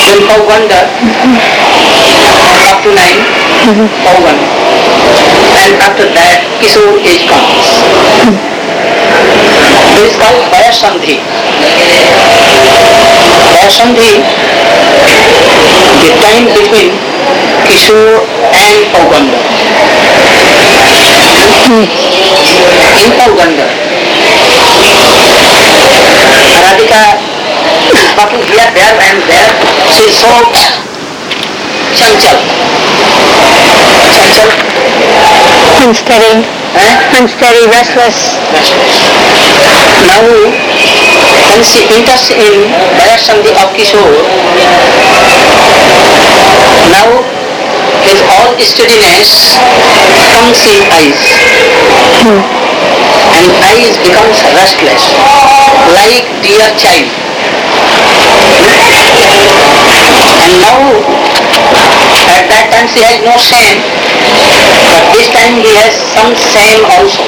then Pauganda, up to 9, Paugan. And after that, Kishore age comes. This is called Vayasandhi. Vayasandhi, the time between Kishore and Pauganda. In Pauganda, Radhika is walking here, there and there. She is so chanchal. Chanchal. Unsteady. Unsteady, restless. Now, when she enters in Vayasandhi of Kishore, now his all steadiness comes in eyes. And eyes becomes restless, like dear child. And now, at that time she has no shame, but this time he has some shame also.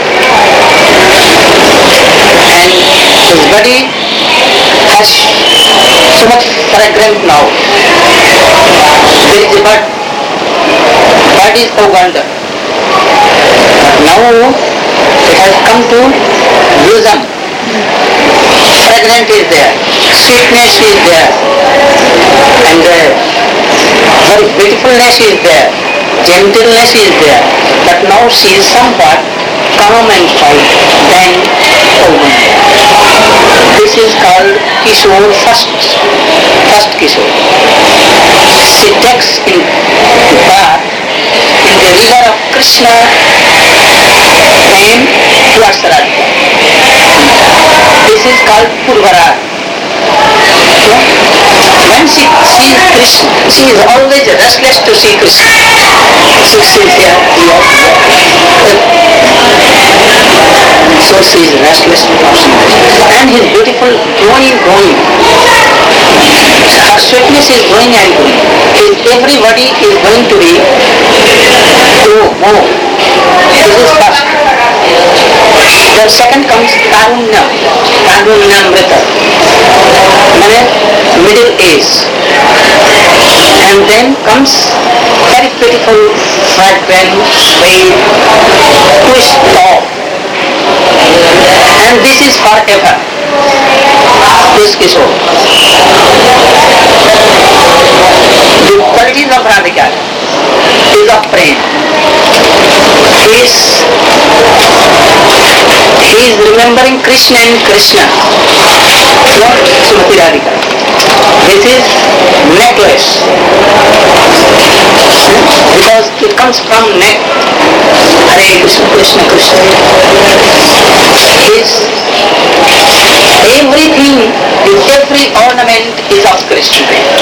And his body has so much fragrant now. There is a bird. Bird is Pauganda. But now it has come to bosom. Fragrant is there. Sweetness is there. And very beautifulness is there. Gentleness is there. But now she is somewhat calm and quiet than Pauganda. This is called Kishore first Kishore. She takes in the bath in the river of Krishna and towards Radhika. This is called Purvarad. When she sees Krishna, she is always restless to see Krishna. She sees here. So she is restless and his beautiful growing. Her sweetness is growing and growing. Everybody is going to be more. This is first. The second comes Karunyamrita, middle age. And then comes very beautiful, fragrant, sweet, twist love. And this is forever. This Kishore. The qualities of Radhika is of prema. He is remembering Krishna and Krishna. Not Srimati Radhika. This is necklace. Because it comes from neck. Hare Krishna, Krishna, Krishna. Everything, every ornament is of Krishna.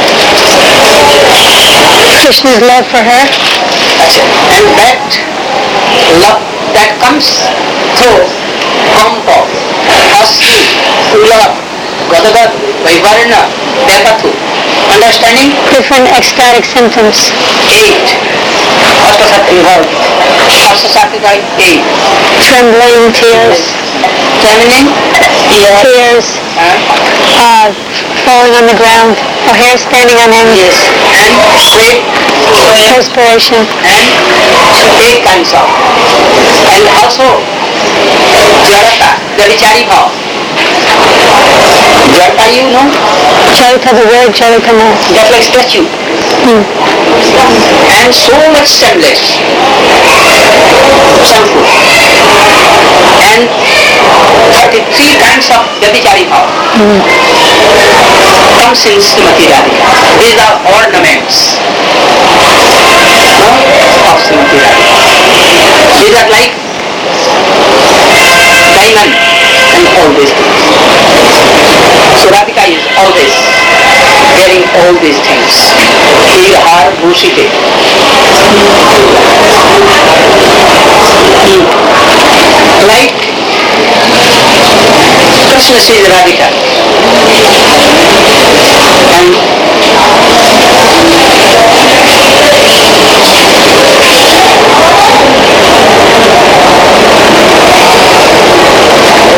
Krishna's love for her. And that love that comes through Kampa, Asli, Ulab, Gadagad, Vaivarna, Vyapathu. Understanding? Different ecstatic symptoms. 8. Ashtasattvika 8. Trembling, tears. Trembling, tears. Falling on the ground. Or hair standing on end. Yes. And sweat. Perspiration. And 8 kinds of. And also Jarata, the Vichari Bhav. Jarata, you know? Jarata, the word Jaratana. That's like statue. And so much shameless. Shameful. And 33 kinds of Vyabhichari Bhav. Comes in Srimati Radhika. These are ornaments of Srimati Radhika. These are like diamond and all these things. So Radhika is always wearing all these things. Har Bhushite. Like Krishna sees Radhika. And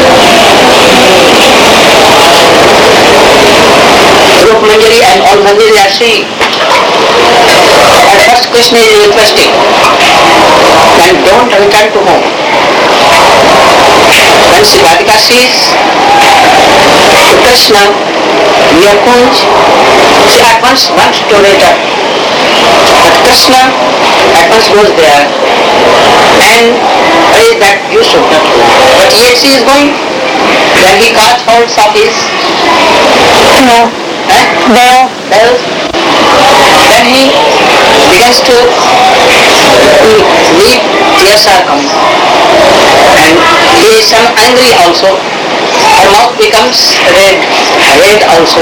Rup Manjari and all Manjari seeing. At first Krishna is requesting, and don't return to home. When Sri Radhika sees Krishna near Kunj, she at once wants to return. But Krishna at once goes there and prays that you should not go. But yet she is going. Then he caught hold of his veil. Then he begins to weep, tears are coming. And he is angry also. Her mouth becomes red also.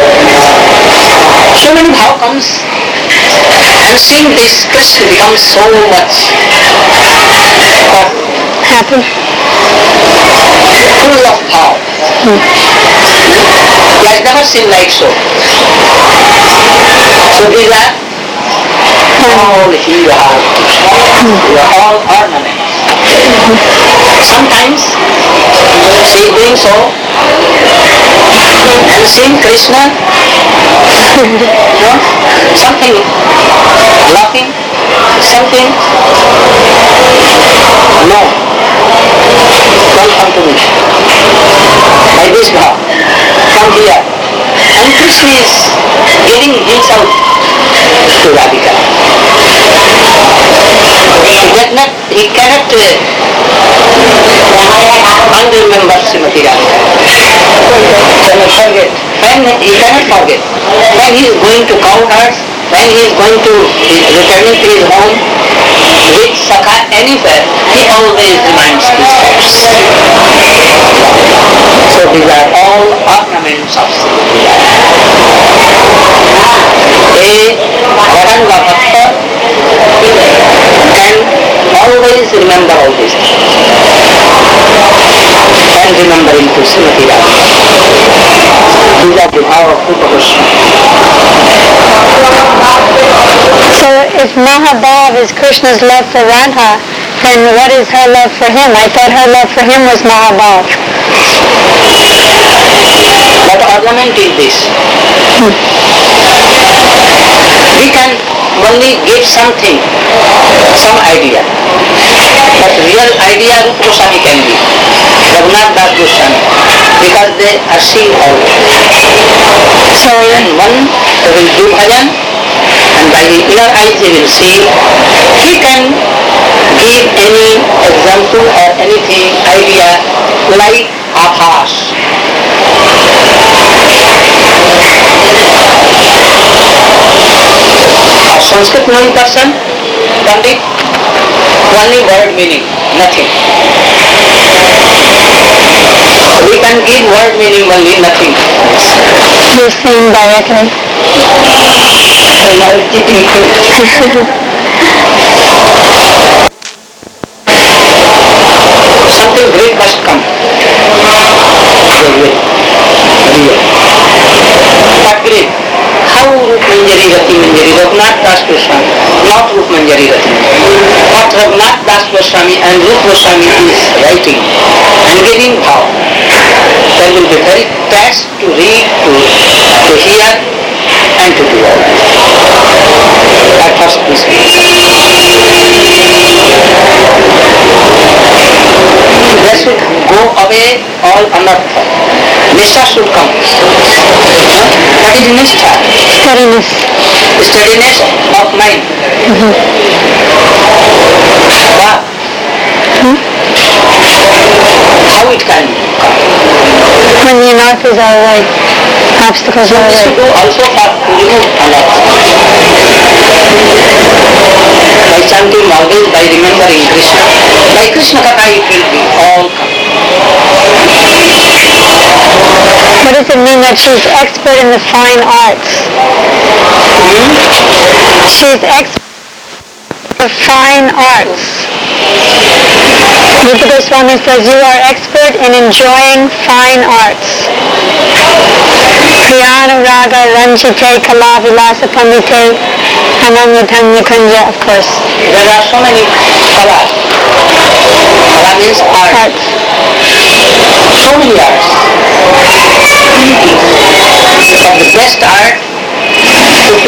So many bhav comes. And seeing this, Krishna becomes so much Happy. full of bhav. He has never seen like so. So these are all you are all ornaments. Sometimes she is doing so and seeing Krishna, something laughing, something, no, don't come to me. Like this bhav, come here. And Krishna is giving himself to Radhika. He cannot unremember Srimati Radhika. He cannot forget. When he is going to cow herds, when he is going to returning to his home, with Sakha anywhere, he always reminds his steps. So these are all ornaments of Srimati Radhika. A Varanga Bhakta can always remember all these things. And remembering to Srimati Radhika. These are the power of Rupa Goswami. So if Mahabhav is Krishna's love for Radha, then what is her love for him? I thought her love for him was Mahabhav. What ornament is this? We can only give something, some idea. But real idea Rupa Goswami can give. Raghunath Das Goswami. Because they are seeing all. So when one will do bhajan, and by the inner eyes he will see, he can give any example or anything, idea like Abhas. A Sanskrit knowing person, Pandit, only word meaning, nothing. We can give word meaning only, nothing. You're seeing directly. Something great must come. What great? How Rup Manjari Rati Manjari, Raghunath Das Goswami, not Rup Manjari Rati Manjari. What Raghunath Das Goswami and Rup Goswami is writing and giving bhav, that will be very fast to read, to hear and to do all. At first this there should go away all anartha. Nishtha should come. What is nishtha? Steadiness. Steadiness of mind. Wow. How it can come? When the anarthas are away, obstacles are We away. should do also for to remove anartha. By chanting always, by remembering Krishna, by Krishna Katha it will be all come. What does it mean that she's expert in the fine arts? She's expert in the fine arts. Rupa Goswami says you are expert in enjoying fine arts. Priyana Raga Ranjite Kala Vilasa Pandite Ananyatanya Kunja, of course. There are so many kalas. Kala means art. So many arts. But the best art to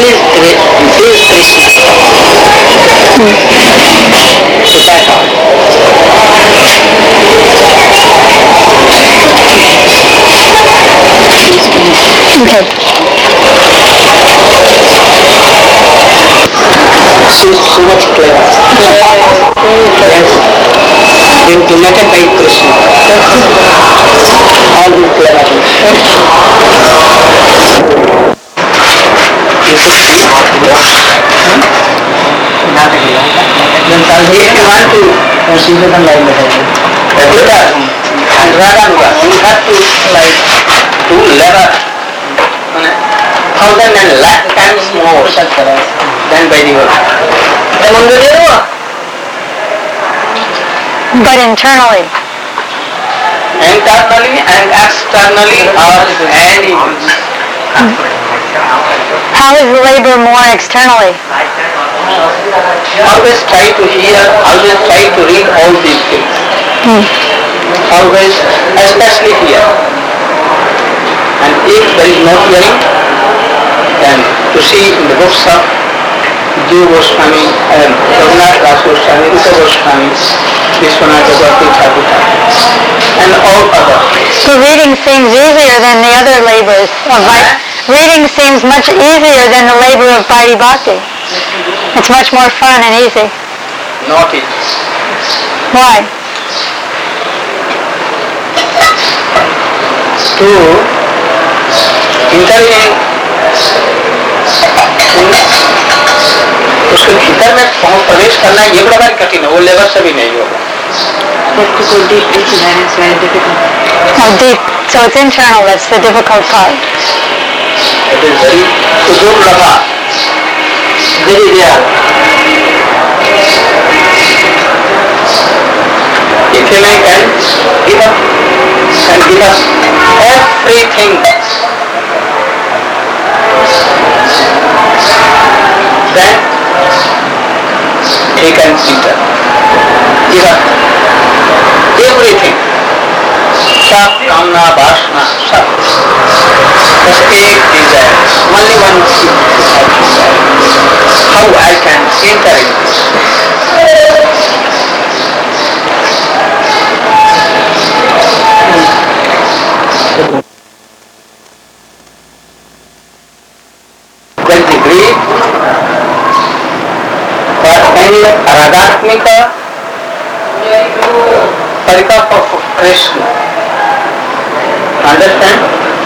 She is so much clever. Yes. Been donated by Krishna. All these clever things. Then if you want to consider them like that, and Raganuga, you have to like do 1,000 and lakh times more than by the world. But internally. Internally and externally are animals. How is labor more externally? Always try to hear, always try to read all these things. Always, especially here. And if there is no hearing, then to see in the books of Jiva Goswami, Raghunath Das Goswami, Rupa Goswami, Vishwanath Chakravarti Thakur, and all others. So reading seems easier than the other labors of reading seems much easier than the labor of Vaidhi Bhakti. It's much more fun and easy. Not easy. Why? To interview उसके भीतर में प्रवेश करना ये बड़ा भारी कठिन है, वो लेबर से भी नहीं होगा. Oh, deep. So it's internal. That's the difficult part. It is very Sudurlabha, very rare. If a man can give up and give us everything, then he can enter. Give up everything. सब कामना वासना सब बस एक desire, only one thing. How I can enter in this? Then the greed, but when Ragatmika Parikapa of Krishna, understand?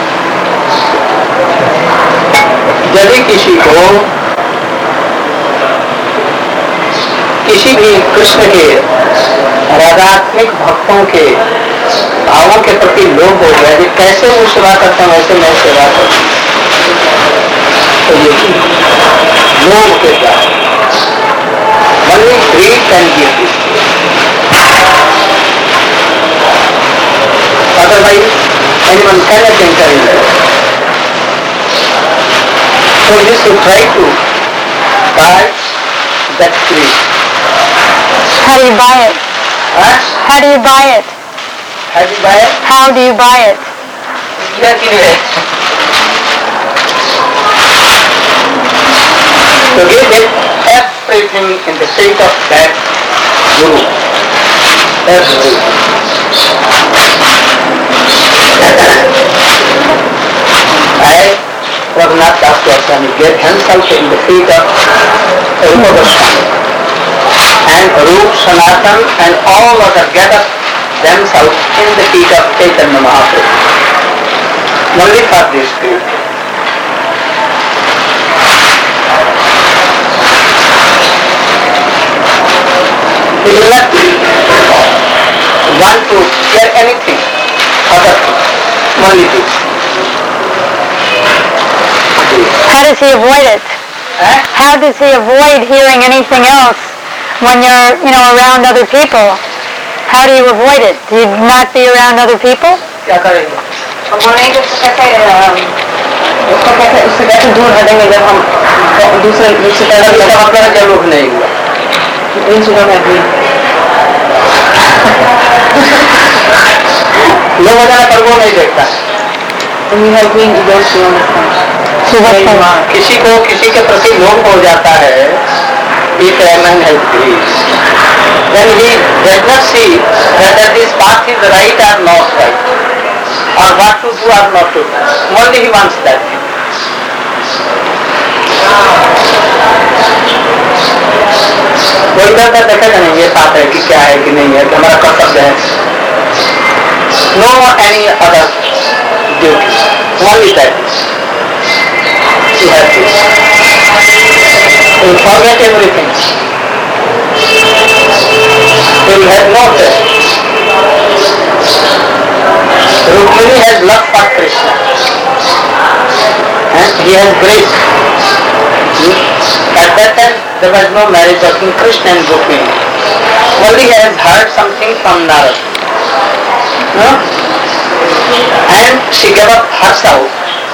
यदि किसी को किसी भी कृष्ण के रागात्मिक भक्तों के भावों के प्रति लोभ हो गया, यदि कैसे वो सेवा करते हैं वैसे मैं सेवा करता हूँ, तो ये लोभ के द्वारा only greed can give this. Otherwise, anyone cannot enter in there. So you should try to buy that greed. How do you buy it? Huh? How do you buy it? How do you buy it? How do you buy it? To give it everything in the state of that Guru. Everything. Raghunath Das Goswami gave himself in the feet of Rupa Goswami, and Rup, Sanatan and all others gathered themselves in the feet of Chaitanya Mahaprabhu. Only for this group. He will not want to hear anything other thing, only this. How does he avoid it? How does he avoid hearing anything else when you're, around other people? How do you avoid it? Do you not be around other people? क्या करेंगे? उससे कैसे दूर हटेंगे जब हम दूसरे इसका मतलब जब लोग नहीं हुआ लोग वगैरह पर वो नहीं देखता. किसी को किसी के प्रति लोभ हो जाता है, if a man has greed, then he does not see whether this path is right or not right, or what to do or not to do. Only he wants that thing. वो इधर का देखेगा नहीं ये साथ है कि क्या है कि नहीं है कि हमारा कर्तव्य है. No any other duty, only that. You have to. You forget everything. You have no test. Rukmini has love for Krishna. And he has grace. At that time there was no marriage between Krishna and Rukmini. Only he has heard something from Narad. No? And she gave up herself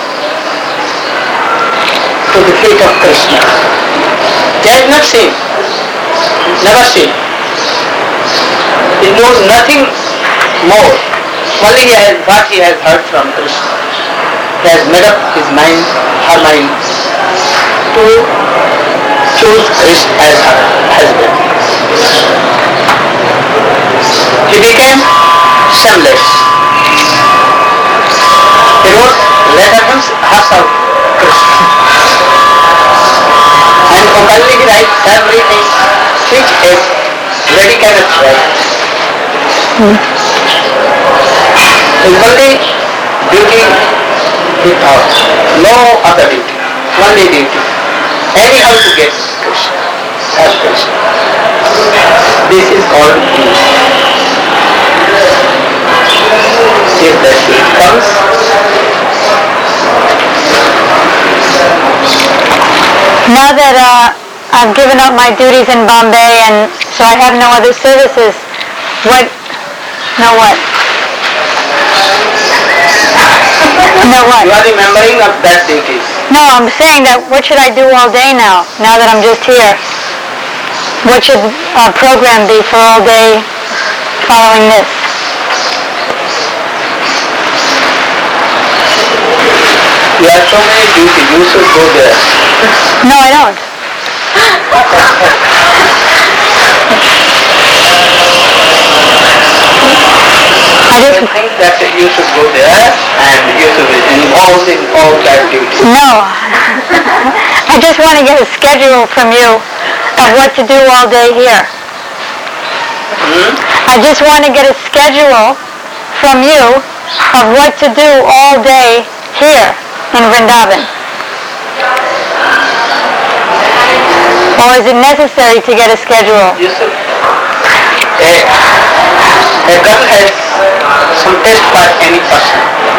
to the feet of Krishna. They had not seen, never seen. He knows nothing more. Only what he has heard from Krishna. He has made up his mind, her mind, to choose Krishna as her husband. He became shameless. He wrote letter herself Krishna. And openly he writes everything which is lady cannot write. His only duty he thought, no other duty, only duty. Anyhow to get Krishna, as Krishna. This is called duty. If the seed comes, now that I've given up my duties in Bombay and so I have no other services, what? No what? No what? You are remembering of that duties. No, I'm saying that what should I do all day now that I'm just here? What should our program be for all day following this? You have so many duties, you should go there. No, I don't. I just think that you should go there and you should be involved in all that duties. No. I just want to get a schedule from you of what to do all day here. I just want to get a schedule from you of what to do all day here in Vrindavan. Or is it necessary to get a schedule? You should. A girl has some taste for any person.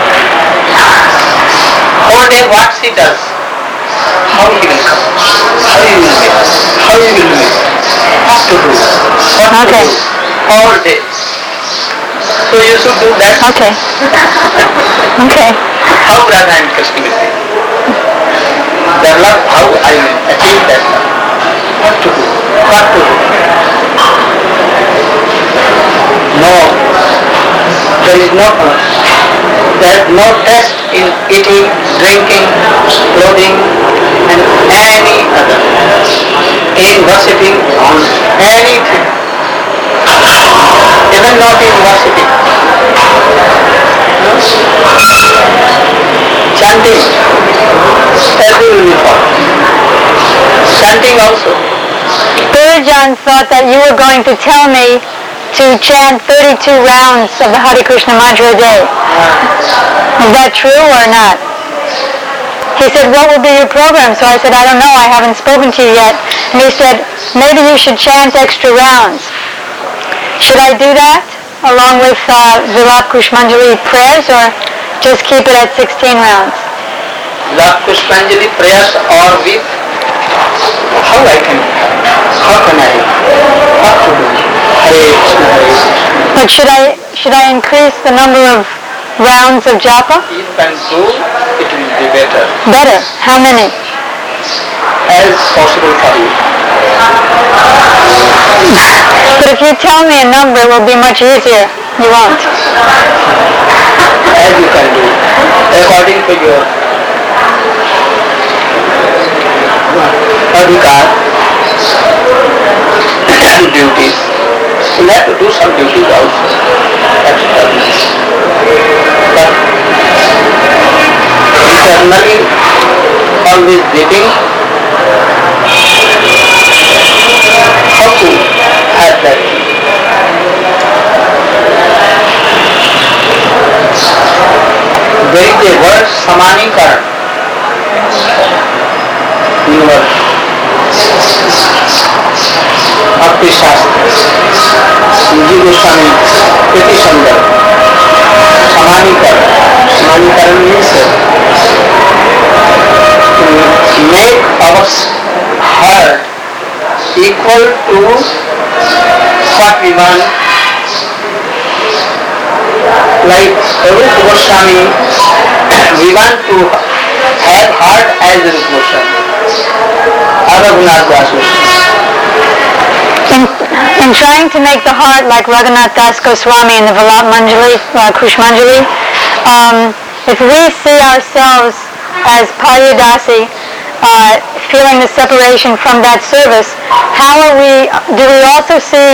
All day what she does, how he will come, how he will make, how he will make, what to do, what to do, all day. So you should do that. Okay. Okay. How Radha and Krishna will be. Their love, how I will achieve that love. What to do, what to do. No, there is no test in eating, drinking, clothing and any other. In worshipping on anything. Even not in worshipping. Chanting, every will be fought. Chanting also. Gurujan thought that you were going to tell me to chant 32 rounds of the Hare Krishna mantra a day. Is that true or not? He said, what will be your program? So I said, I don't know, I haven't spoken to you yet. And he said, maybe you should chant extra rounds. Should I do that along with Vilap Kushmanjali prayers or just keep it at 16 rounds? Vilap Kushmanjali prayers or with how can I what to do? Hare Krishna, Hare Krishna. But should I increase the number of rounds of japa? If can do, it will be better. Better. How many? As possible for you. But if you tell me a number, it will be much easier. You won't. As you can do, according to your adhikar, duties. You have to do some duties also. That's nice. But eternally always living There is a word Samanikaran in our Bhakti Shastra. Ji Goswami Kriti Sundar. Samanikaran. Samanikaran means to make our heart equal to what we want. Like Rupa Goswami, we want to have heart as Rupa Goswami. Raghunath Das Goswami. In trying to make the heart like Raghunath Das Goswami in the Vilat Manjali, Kushmanjali, if we see ourselves as Paryadasi, feeling the separation from that service, how are we? Do we also see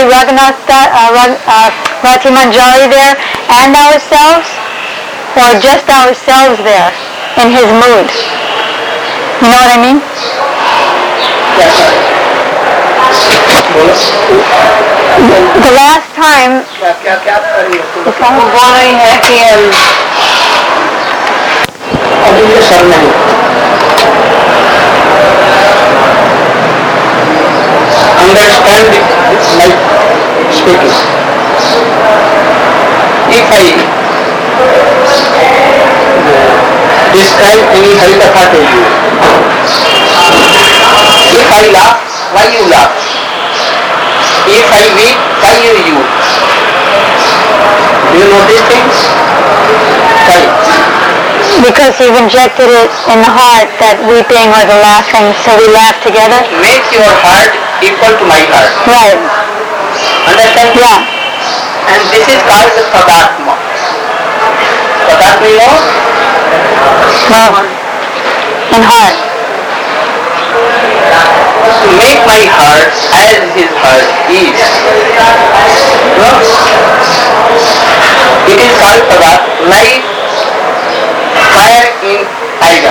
Rati Manjari there and ourselves, or just ourselves there in his mood? You know what I mean? Yes. The last time. बोल रही है कि अभी ये sir नहीं. Understand my speaking. If I describe any Harikatha to you, if I laugh, why you laugh? If I weep, why you weep? Do you know these things? Why? Because you've injected it in the heart, that weeping or the laughing, so we laugh together? Make your heart equal to my heart. Right. Understand? Yeah. And this is called the Tadatma. Tadatma, you know? No. In heart. To make my heart as his heart is. No? It is called Tadat, like fire in iron.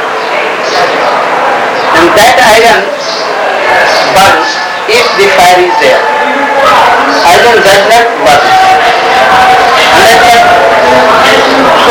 And that iron burns if the fire is there. Iron does not burn. Understand? So,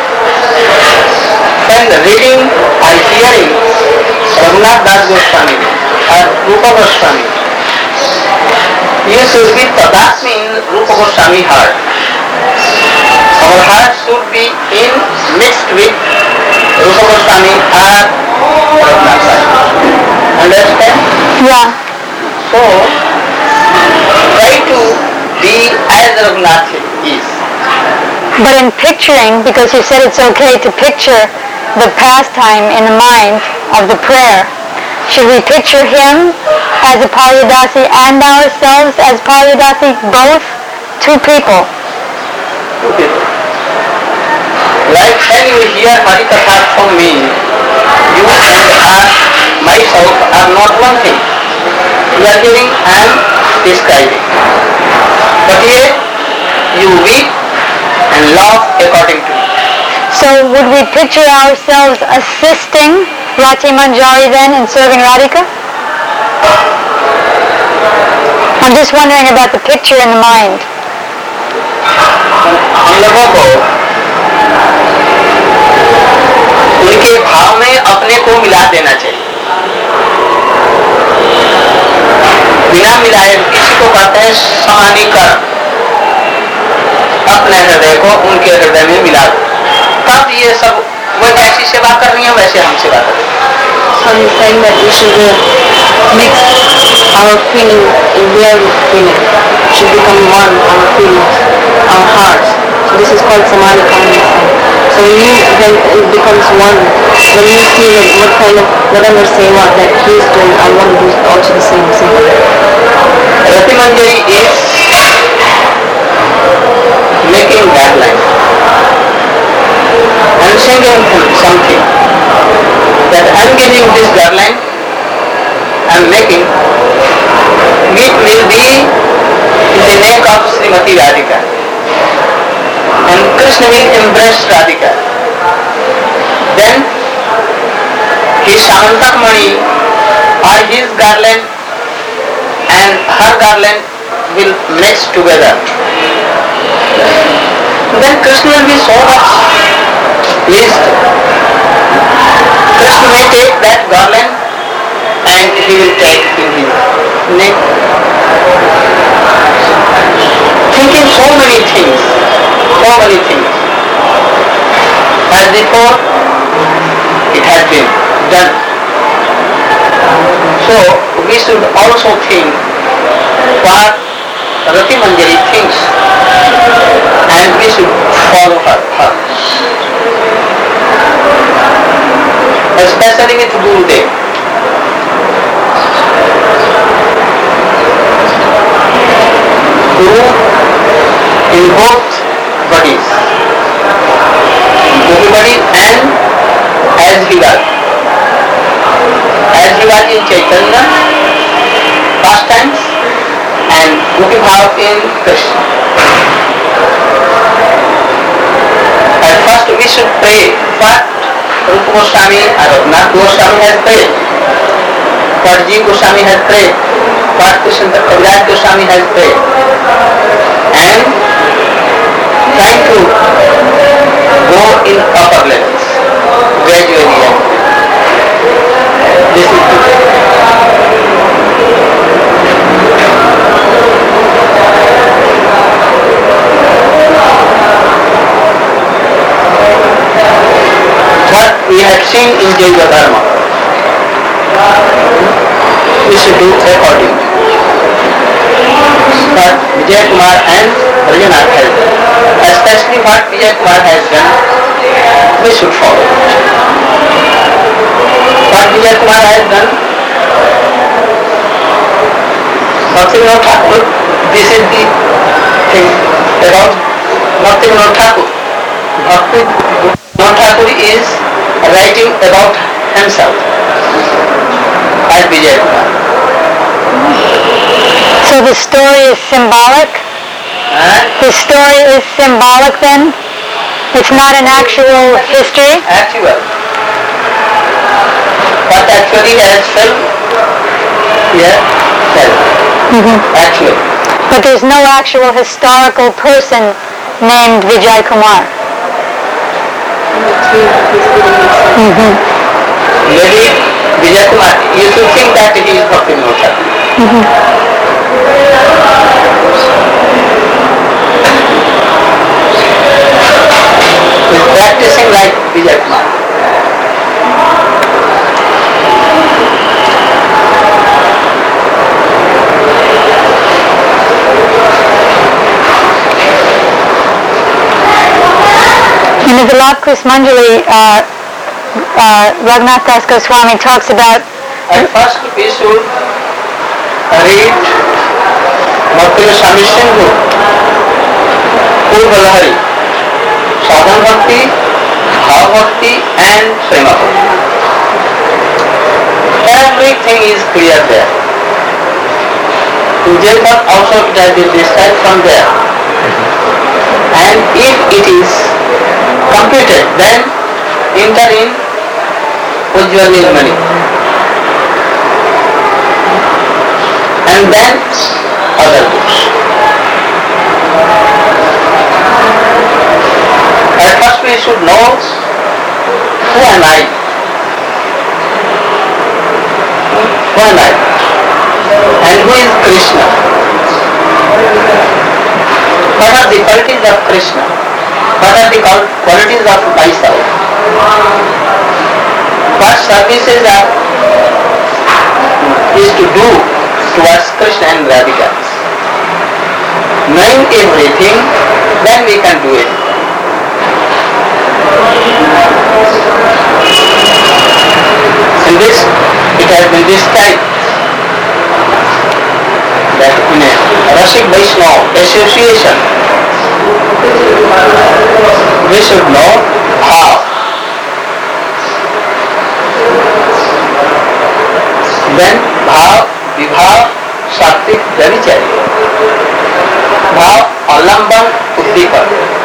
when reading or hearing Raghunath Das Goswami or Rupa Goswami, you should be Tadatma in Rupa Goswami heart. Our heart should be mixed with Rupa Goswami or Raghunath Das. Understand? Yeah. So, try to be as Raghunath is. But in picturing, because you said it's okay to picture the pastime in the mind of the prayer, should we picture him as a Paryadasi and ourselves as Paryadasi, both? Two people. Two people. Like when you hear Harikatha from me, you and myself are not one thing. You are hearing and describing. But here, you weep and laugh according to me. So would we picture ourselves assisting Rati Manjari then in serving Radhika? I'm just wondering about the picture in the mind. हम लोगों को उनके भाव में अपने को मिला देना चाहिए. बिना मिलाए किसी को कहते हैं समानीकरण. अपने हृदय को उनके हृदय में मिला दो. तब ये सब वो जैसी सेवा कर रही है वैसे हम सेवा करें. So he's saying that we should mix our feeling in their feeling. Should become one, our feelings, our hearts. So this is called Samadhi combination. So when it becomes one, when you see what kind of whatever seva that he is doing, I want to do also the same seva. Rati Manjari is making that line and singing something. That I'm giving this garland, I'm making, it will be in the neck of Srimati Radhika. And Krishna will embrace Radhika. Then his Samantakmani or his garland and her garland will mix together. Then Krishna will be so much is Krishna may take that garland and he will take in his neck. Thinking so many things. As before, it has been done. So we should also think what Rati Manjari thinks, and we should follow her. Especially with Gurudev. Guru in both bodies, Gopi body and as he was. As he was in Chaitanya pastimes and Gopi Bhav in Krishna. At first we should pray what Rupa Goswami or Raghunath Goswami has prayed, what Jiva Goswami has prayed, what Krishna Kaviraj Goswami has prayed, and try to go in upper levels gradually. This is what we have seen in Jaiva Dharma. We should do accordingly. What Vijay Kumar and Rajanath has done, especially what Vijay Kumar has done, we should follow it. What Vijay Kumar has done, Bhaktivinoda Thakur, this is the thing about Bhaktivinoda Thakur. Bhaktivinoda Thakur is writing about himself as Vijay Kumar. So the story is symbolic? The story is symbolic then? It's not an actual history? Actual. What actually has film? Yeah, film. Actual. But there's no actual historical person named Vijay Kumar. Maybe Vijay Kumar, you should think that he is Bhaktivinoda Thakur. He is practicing like Vijay Kumar. In the Vilap Manjari, Raghunath Das Goswami talks about... At first we should read Bhakti Swami Sindhu, Purva Lahari, Sadhana Bhakti, Bhav Bhakti and Prema Bhakti. Everything is clear there. In Jagat also it has been described from there. And if it is completed, then enter in Ujjwal Nilmani. And then other books. At first we should know who am I? Who am I? And who is Krishna? What are the qualities of Krishna? What are the qualities of myself? What services is to do towards Krishna and Radhika? Knowing everything, then we can do it. In this, it has been described that in a Rasik Vaishnava association, we should know how. Then Bhav, Vibhav, Sattvic, Brahmachari. Bhav, Alamban, Uddipan.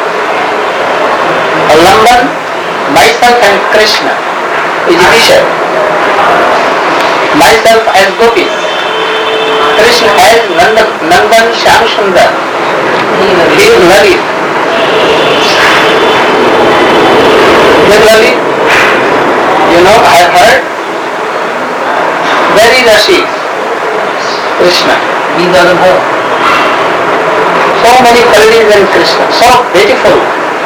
Alamban, myself and Krishna is Vishal. Myself as Gopi. Krishna as Nandan Shyam Sundar. He is Lalit. Then Krishna. So many qualities in Krishna, so beautiful.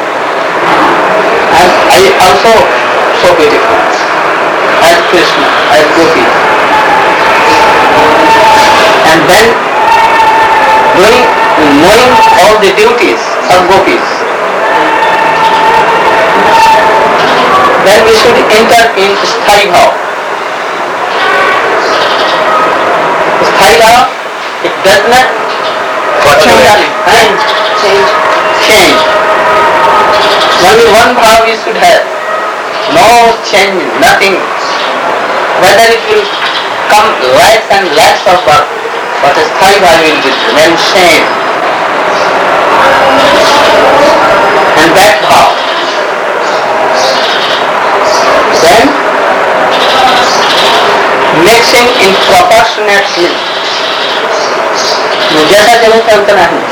And I also so beautiful as Krishna, as Gopi. And then knowing all the duties of Gopis, then we should enter in Sthai Bhav. Sthai Bhav, it does not change. Only one bhav we should have. No change, nothing. Whether it will come lakhs and lakhs of birth, but a Sthai bhav will remain same. And that bhav, then mixing in proportionately. जैसा चले चलते नहीं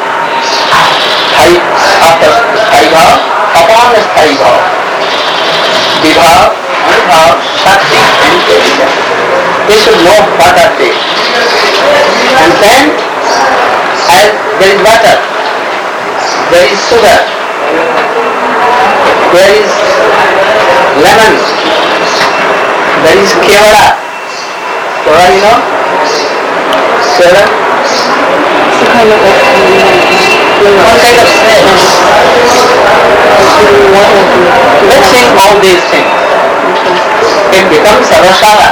स्थायी भाव upon स्थायी भाव विभाव अनुभाव शक्ति they should know what are they, and then as there is water, there is sugar, there is lemon, there is kevada, you know, kevada. One kind of snail. Mixing all these things, it becomes a rasala.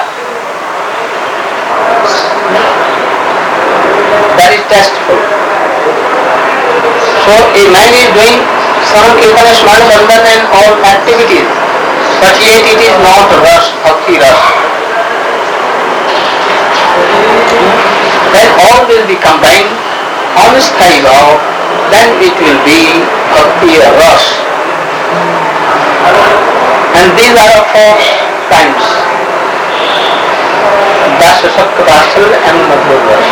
Very tasteful. So a man is doing some Kirtana Smana Bandhan and all activities, but yet it is not rush, bhakti rush. Then all will be combined on Sthai Bhav, then it will be bhakti rush. And these are 4 times. Dasa Sakka Vasal and Madhur rush.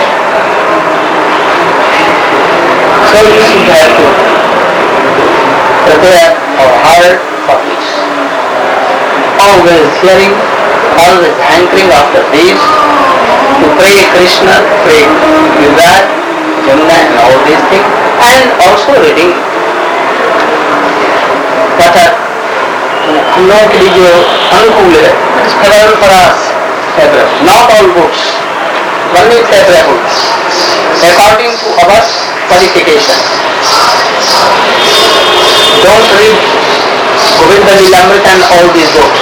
So we should have to prepare our heart for this. Always hearing, always hankering after this, to pray Krishna, pray Yuvraj, Jamuna and all these things, and also reading what are हम लोगों के लिए जो अनुकूल है, it's favorable for us, favorable. Not all books, only favorable, according to our qualification. Don't read Govinda Lilamrita and all these books,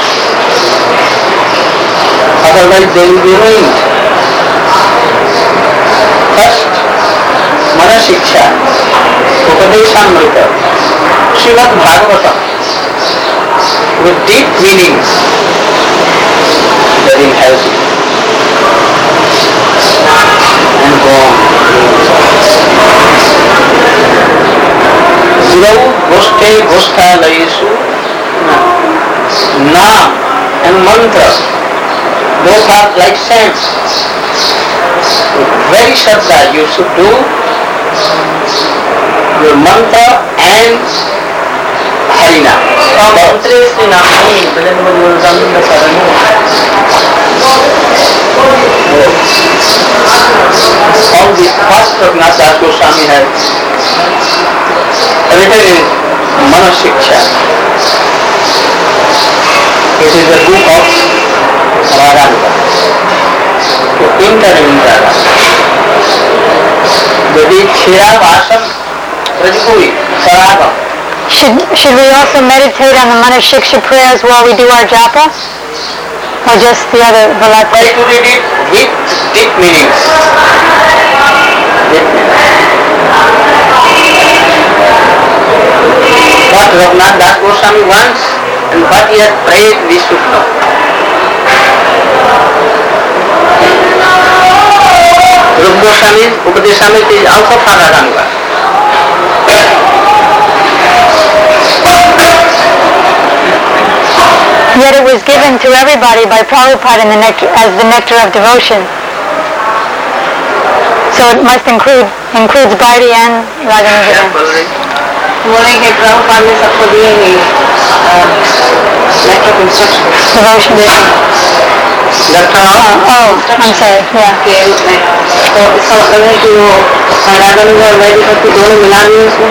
otherwise they will be ruined. First, Mana Shiksha, Upadeshamrita, Srimad Bhagavatam, with deep meanings, therein has it. And go on. Guru Goste Gosthalayeshu, Naam and Mantra, both are like saints. Very shraddha you should do your mantra and Harina. Mantra is the name. All the first Raghunath Das Goswami has written in Mana Shiksha. It is a book of Radharanga. To enter in Radha. Jadi Khira Vasam Rajpuri Sarabam. Should we also meditate on the Mana Shiksha prayers while we do our japa? Or just the other Valati? Try to read it with deep meanings. What Raghunath Das Goswami wants and what he has prayed, we should know. Rupa Goswami's Upadeshamrita is also for Radharanga. Yet it was given to everybody by Prabhupada as the nectar of devotion. So it must includes Bharti and Radharanga. बोले कि प्रभुपाद ने सबको दिए नहीं letter of instruction. Devotion. Letter of I'm sorry, yeah. तो इसका मतलब है कि वो रागानुग और वैदिक भक्ति दोनों मिला दी उसमें.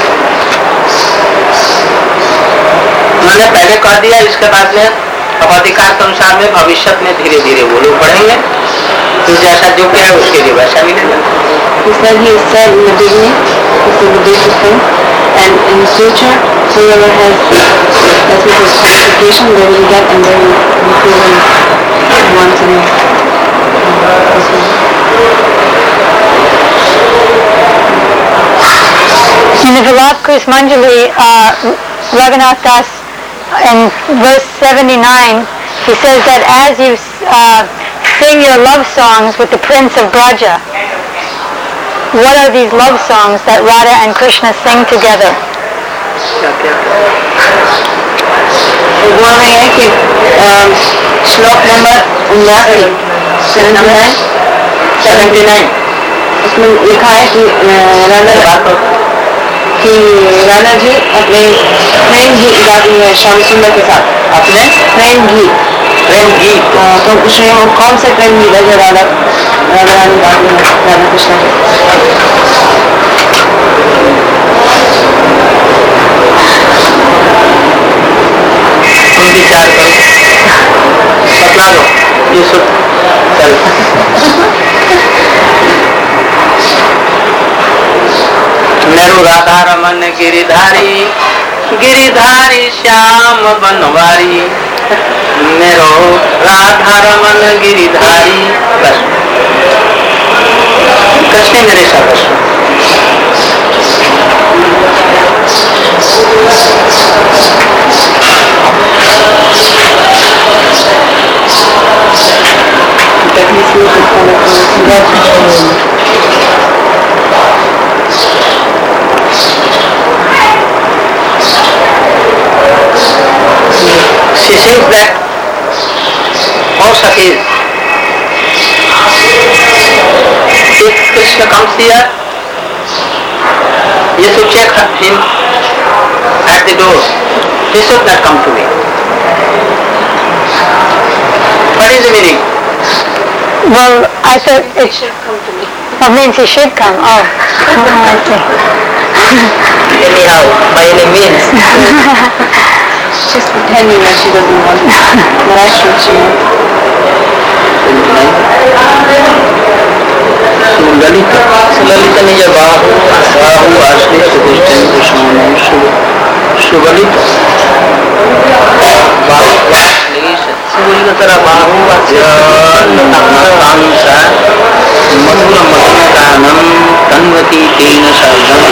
उन्होंने पहले कह दिया, इसके बाद में अधिकार के अनुसार में भविष्य में धीरे धीरे वो लोग पढ़ेंगे, तो जैसा जो क्या है उसके लिए वैसा मिलेगा. He said in the beginning, this is the basic thing, and in the future, whoever has this qualification, they will get and they will be proven once in this way. In the Vilap Kusumanjali, Raghunath Das, in verse 79, he says that as you sing your love songs with the Prince of Braja, what are these love songs that Radha and Krishna sing together? बोल रहे हैं कि श्लोक number 79 उसमें लिखा है कि राधा जी अपने प्रेम गीत गाती है श्याम सुंदर के साथ. अपने प्रेम गीत तो पूछ रहे हैं वो कौन से प्रेम गीत है जो राधा रानी गाती है राधा कृष्ण के. तुम विचार करो, बतला दो ये सब. चल मेरू राधा रमन गिरिधारी गिरिधारी श्याम बनवारी, मेरो राधा रमन गिरिधारी. बस कृष्ण मेरे सर्वस्व. She says that, oh Sakis, if Krishna comes here, you should check him at the door. He should not come to me. What is the meaning? Well, I thought it should come to me. That means he should come. Oh, I see. Anyhow, by any means. She's pretending that she doesn't want it. But actually she wants. सुललित निज बाहु आश्रित सुधिष्ठिन कृष्ण सुबलित सुबलित बाहु मधुर मधुरगानम तन्वती तेन शरणम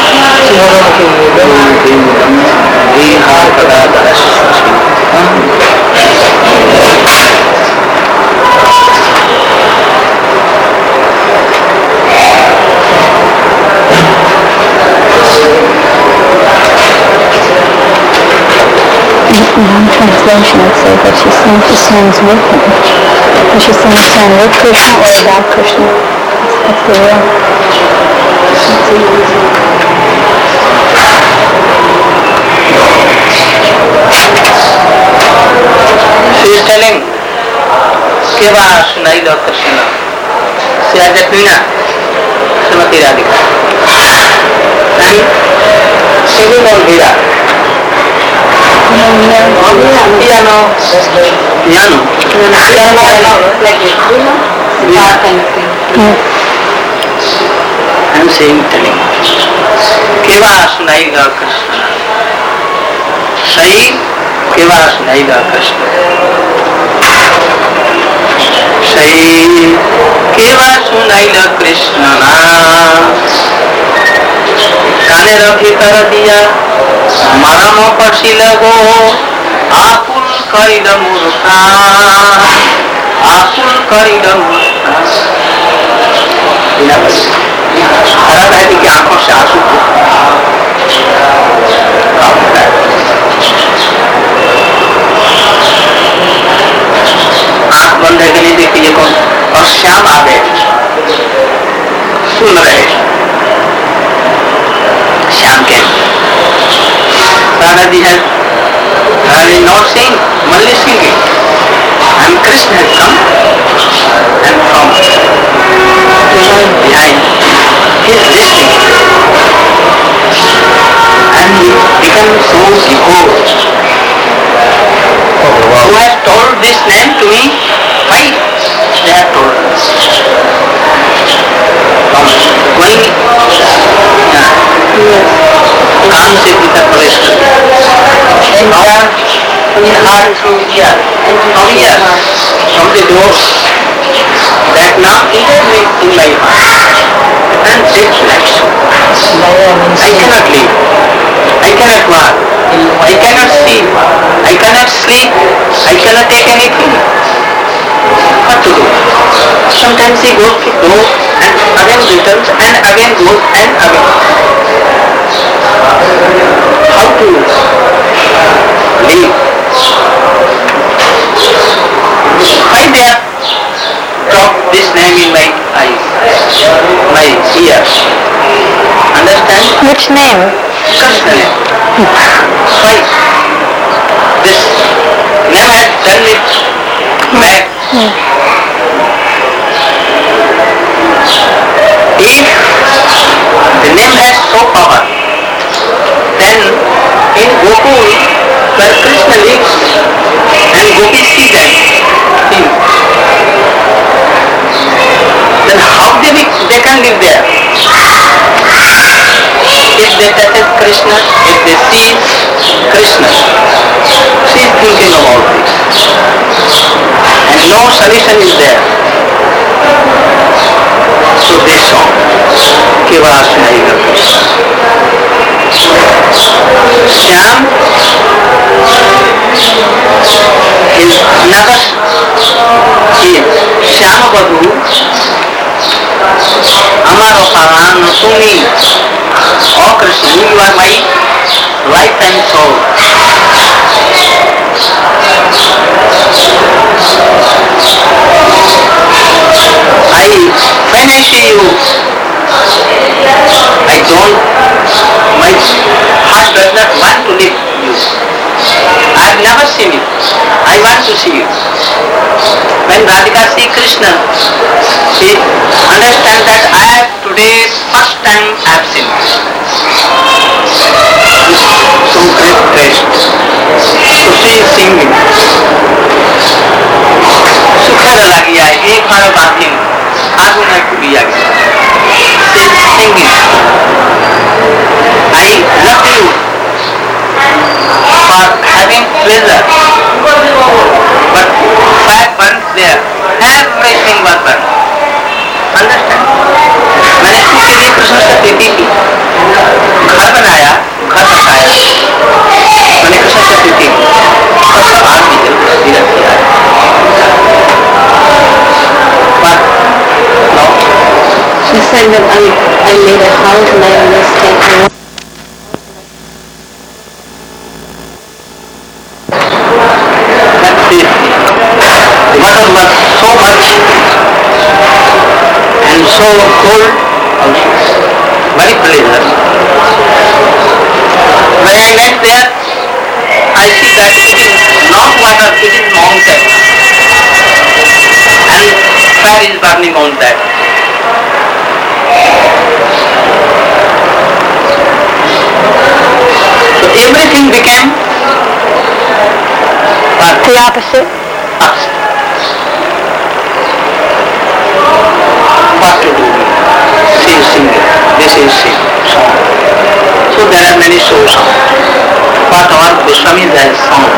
One translation would say that she sings the songs with him. Does she sing the song with Krishna or about Krishna? That's the real. She is telling, Keva Sunaila Krishna. She has that Meena, Srimati Radhika. And she will not be that. Piano. I'm saying, telling. Keva Sunaila Krishna. Sai Keva Sunaila Krishna. Sai Keva Sunaila Krishna. काने रखी कर दिया मरम पसी लगो आकुल करिल मूर्खा आकुल करिल मूर्खा. हरा दादी की आंखों से आंसू आंख बंद है कि नहीं देखिए कौन. और श्याम आ गए सुन रहे श्याम के. राधा जी है I am not saying, only singing. I am Krishna has come and from behind. He is listening. And he becomes so devout. Who has told this name to me? Why they have told? Going काम से भीतर प्रवेश करते in heart through ear and from ear from the doors that now enter in my heart and sit like so. I cannot live. I cannot walk. I cannot see. I cannot sleep. I cannot take anything. What to do? Sometimes he goes and again returns and again goes and again. How to live? Why they have dropped this name in my eyes, my ears? Understand? Which name? Krishna name. Why? This name has done it back. If the name has so power, then in Gokul, where Krishna lives, and gopis see that him, then how they can live there? If they touch Krishna, if they see Krishna, she is thinking about this. And no solution is there. So they saw, Kevala Sunaiga Krishna. Shyam is Nagas is Shyam Badhu Amaro Paran Sumi. Oh Krishna, you are my life and soul. When I see you, I don't, my heart does not want to leave you. I have never seen you. I want to see you. When Radhika sees Krishna, she understands that I have today first time I have seen you. So great taste. So she is singing. सुखद लगिया एक बार बातें आगू न कुलिया she is singing. I love you for having pleasure, but fire burns there. Everything was burned. Understand? मैंने इसके लिए कृष्ण से प्रीति की, घर बनाया, घर बसाया, मैंने कृष्ण से प्रीति की, और सब आग भी जल किया। But no. She said that I made a house and I understand. The water was so much and so cold also, very pleasant. When I went there, I see that it is not water, it is mountain, and fire is burning on that. So everything became The opposite? opposite. What to do? She is singing, this is song. So there are many songs. What our Goswami has sung.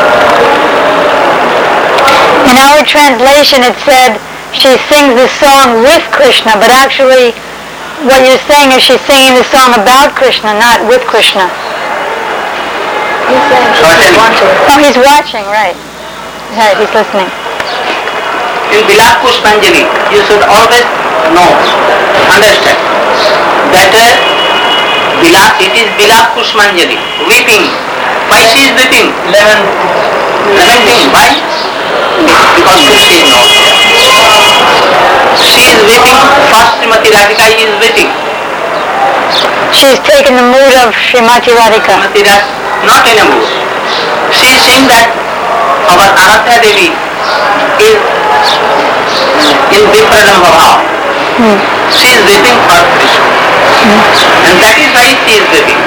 In our translation it said she sings the song with Krishna, but actually what you're saying is she's singing the song about Krishna, not with Krishna. Certainly. Oh, he's watching, right. Right, he's listening. In Vilap Pushpanjali, you should always know, understand, that it is Vilap Pushpanjali, weeping. Why she is weeping? Lamenting. Why? Because Krishna is not there. She is weeping, first Srimati Radhika is weeping. She's taken the mood of Srimati Radhika. Srimati Radhika, not in a mood. She is saying that our Aradhya Devi is in Vipralambha Bhav. She is weeping for Krishna. And that is why she is weeping.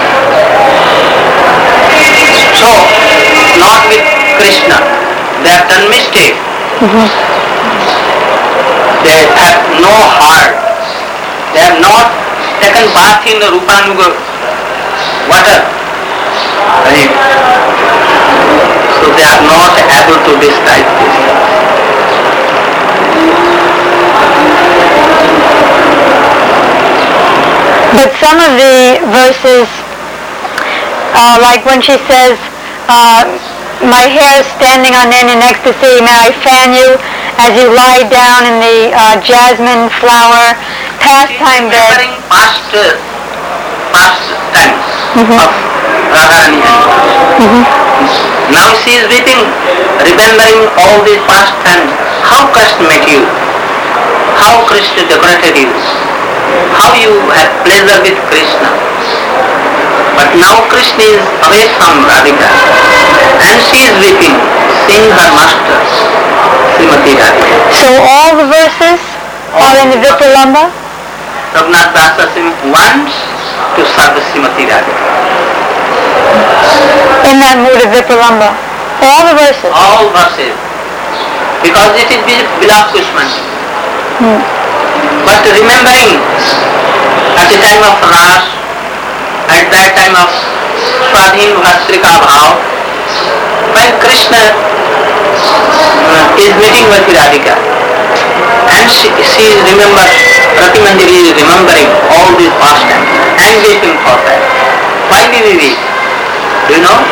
So, not with Krishna. They have done mistake. They have no heart. They have not taken bath in the Rupanuga water. Right? So they are not able to describe this. But some of the verses, like when she says, my hair is standing on end in ecstasy, may I fan you as you lie down in the jasmine flower pastime bed. Remembering past times of Radharani. Now she is weeping, remembering all these past times. How Krishna met you, how Krishna decorated you, how you had pleasure with Krishna. But now Krishna is away from Radhika and she is weeping, seeing her master, Srimati Radhika. So all the verses are in the Vipralambha? Raghunath Dasa wants to serve Srimati Radhika. In that mood of Vipralambha. All the verses? All verses. Because it is beloved Kushmani. But remembering at the time of Ras, at that time of Swadhin Bhastrika Bhav, when Krishna is meeting with Radhika, and she is Rati Manjari is remembering all these past times and waiting for that. Why do we wait? Do you know?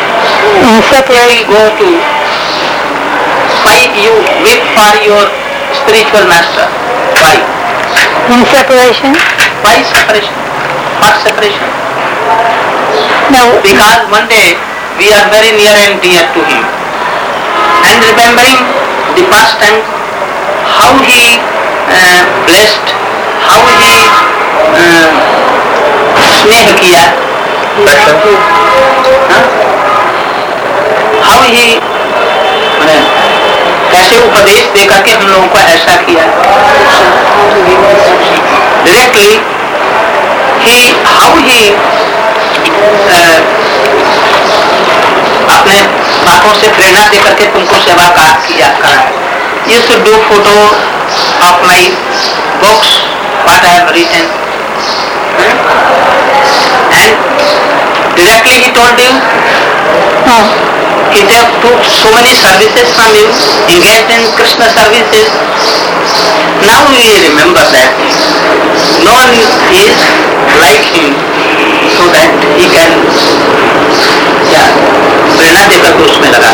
Why you wait for your spiritual master? Why? In separation? Why separation? What separation? No. Because one day we are very near and dear to him. And remembering the past time, how he blessed, how he स्नेह किया, how he कैसे उपदेश दे करके हम लोगों को ऐसा किया. Directly, how he अपने बातों से प्रेरणा दे करके तुमको सेवा किया करा. You should do photo of my books, what I have written. And directly he told you, he took so many services from you, engaged in Krishna services. Now we remember that no one is like him, so that he can प्रेरणा देकर के उसमें लगा.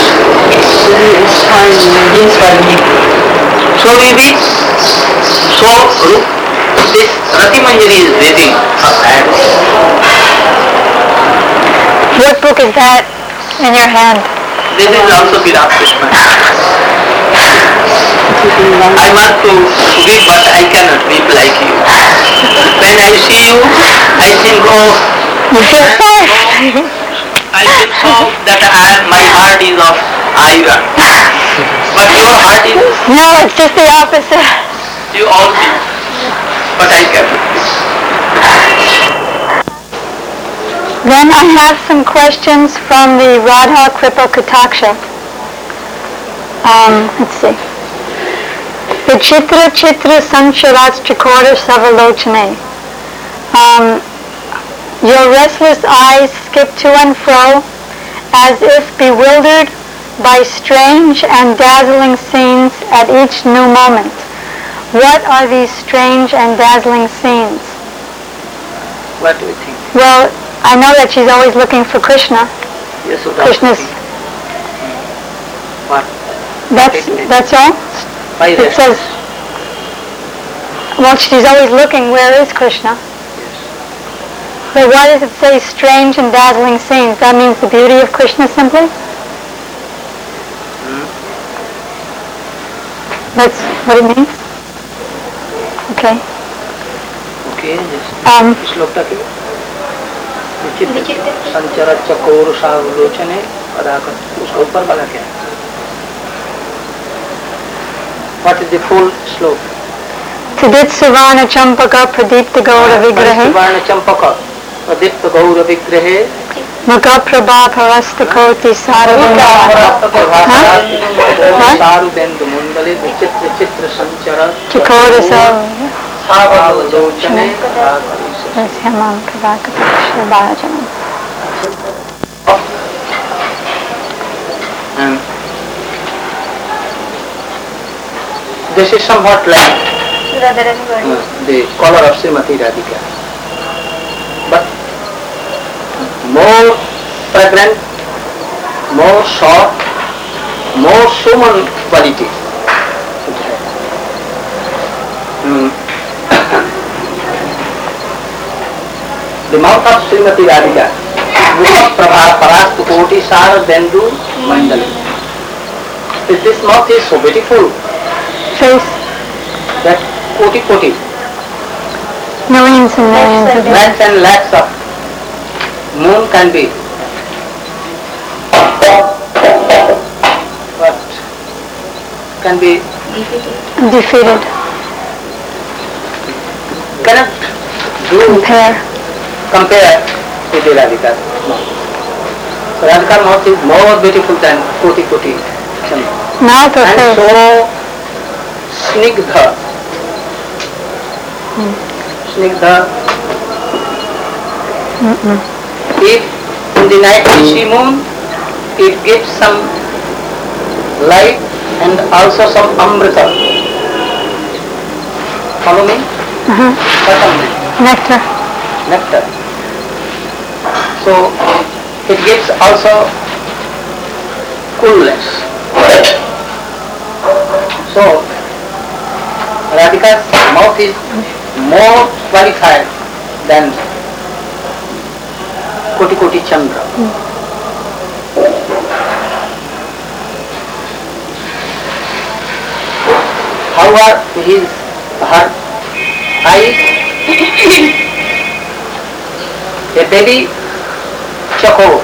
So we be so this Rati Manjari is waiting for that. What book is that in your hand? This is also Virat Krishna. I want to weep, but I cannot weep like you. When I see you, I think, oh, I think so that my heart is of iron. But your heart is... No, it's just the opposite. You all weep, but I cannot. Then I have some questions from the Radha Kripa Kataksha. Let's see. The Chitra Chitra Sancharat Chikora Savalochane. Your restless eyes skip to and fro as if bewildered by strange and dazzling scenes at each new moment. What are these strange and dazzling scenes? What do you think? Well, I know that she's always looking for Krishna. Yes, so Krishna's. What? That's all? Why It says, well, she's always looking, where is Krishna? But why does it say strange and dazzling scenes? That means the beauty of Krishna simply? That's what it means? Okay. Okay, yes. श्लोक तक संचर चकोर सावलोचने अदा कर, उसका ऊपर वाला क्या है? What is the full slope? Tadit Suvana Champaka Pradipta Gaura Vigrahe Suvana Champaka Pradipta Gaura Vigrahe Magaprabha Parastakoti Saravana Sarubendu Mundale Vichitra Chitra Sanchara Chikorasa Savalochane Hemam Kavakapakshya Bhajanam. This is somewhat like the color of Srimati Radhika, but more fragrant, more soft, more human quality. The mouth of Srimati Radhika, Mukha Prabha Parastu Koti Sara Dendu Mandali. This mouth is so beautiful Face that koti, millions and millions of them. lakhs and lakhs of moon can be, but can be Defeated. cannot compare with the Radhika mouth. So Radhika mouth is more beautiful than koti. Mouth or And face? so snigdha. Snigdha. If in the night we see moon, it gives some light and also some amrita. Follow me? What amrita? Nectar. Nectar. So it gives also coolness. So Radhika's mouth is more qualified than Koti Chandra. However, her eyes, a baby choco,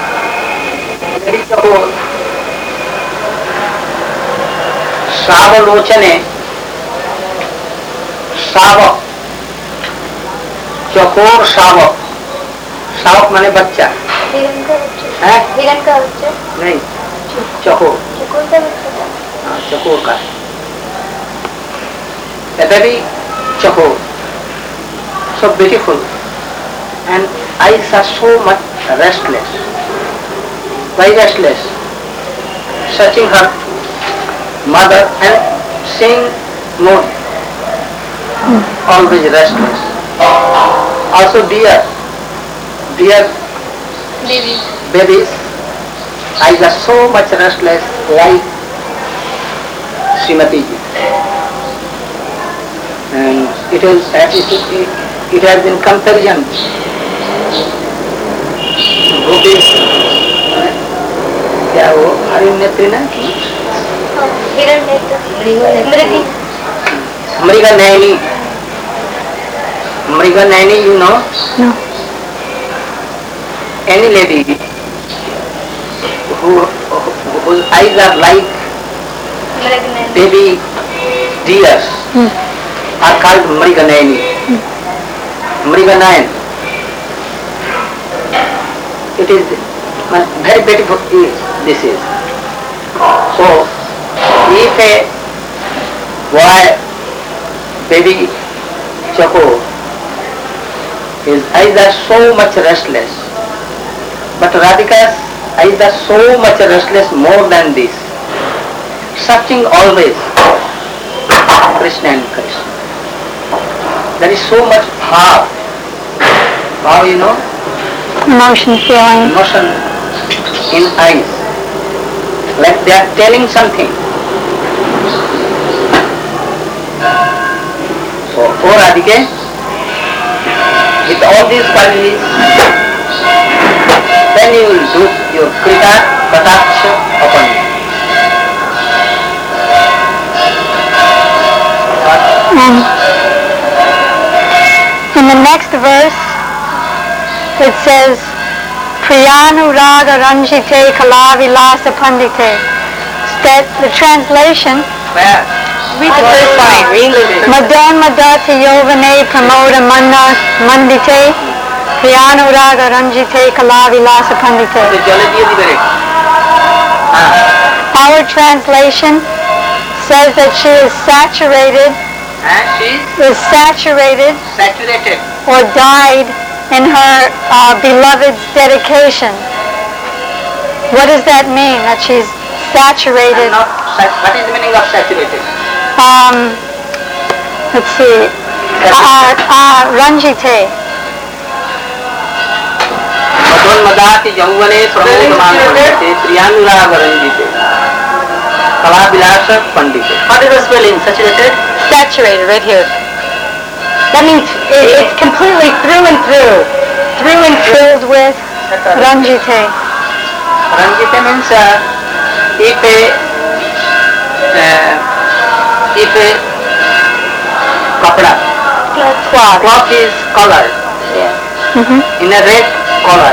Savalochane, Sava, चकोर शावक, शावक माने बच्चा है? हिरण का बच्चा नहीं, चकोर, चकोर का बच्चा हाँ चकोर का, a baby चकोर, so beautiful, and eyes are so much restless. Why restless? Searching her mother and seeing more, always restless. Also dear babies, eyes are so much restless like Srimati ji. And it has been comparison. Gopis, क्या वो हरिण नेत्री ना की हिरण मृगी मृगा नयनी you know? No. Any lady whose eyes are like baby deers are called Mriganayani. Mriganayan. It is very beautiful. This is. So, if a boy, baby Chaco, his eyes are so much restless, but Radhika's eyes are so much restless more than this, searching always Krishna and Krishna. There is so much bhav, you know, Emotion, feeling. emotion in eyes, like they are telling something. So, O Radhike, with all these qualities, then you will do your Krita Kataksha upon me. In the next verse, it says, Priyanuraga Ranjite Kalavilasa Pandite. That the translation, Where? Read the first line. Read it. Madon Madati Yovane Pramoda Mandite Priyanuraga Ranjite Kalavilasa Pandite. The geology is very. Our translation says that she is saturated, She saturated. or died in her beloved's dedication. What does that mean, that she's saturated? What is the meaning of saturated? Let's see. Ranjite. Madon Madati Yavane Pramodamante Priyanuraga Ranjite Kalavilasa Pandite. What is the spelling? Saturated? Saturated, right here. That means it's completely through and through. Through and through. Filled with Ranjite. Ranjite means if a kapda, cloth is colored in a red color.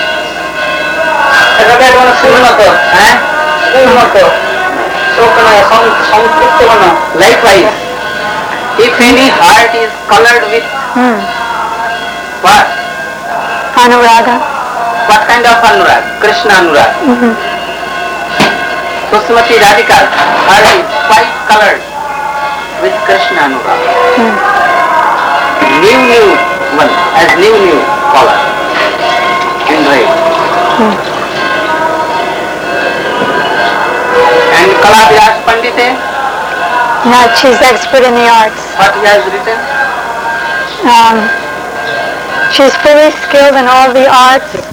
Likewise, if any heart is colored with what? Anuraga. What kind of anurag? Krishna anurag. So Srimati Radhika's heart is quite colored with Krishna anurag. New one, as new color in red. And Kalavilas Pandite, No, she's expert in the arts. what he has written? She's fully skilled in all the arts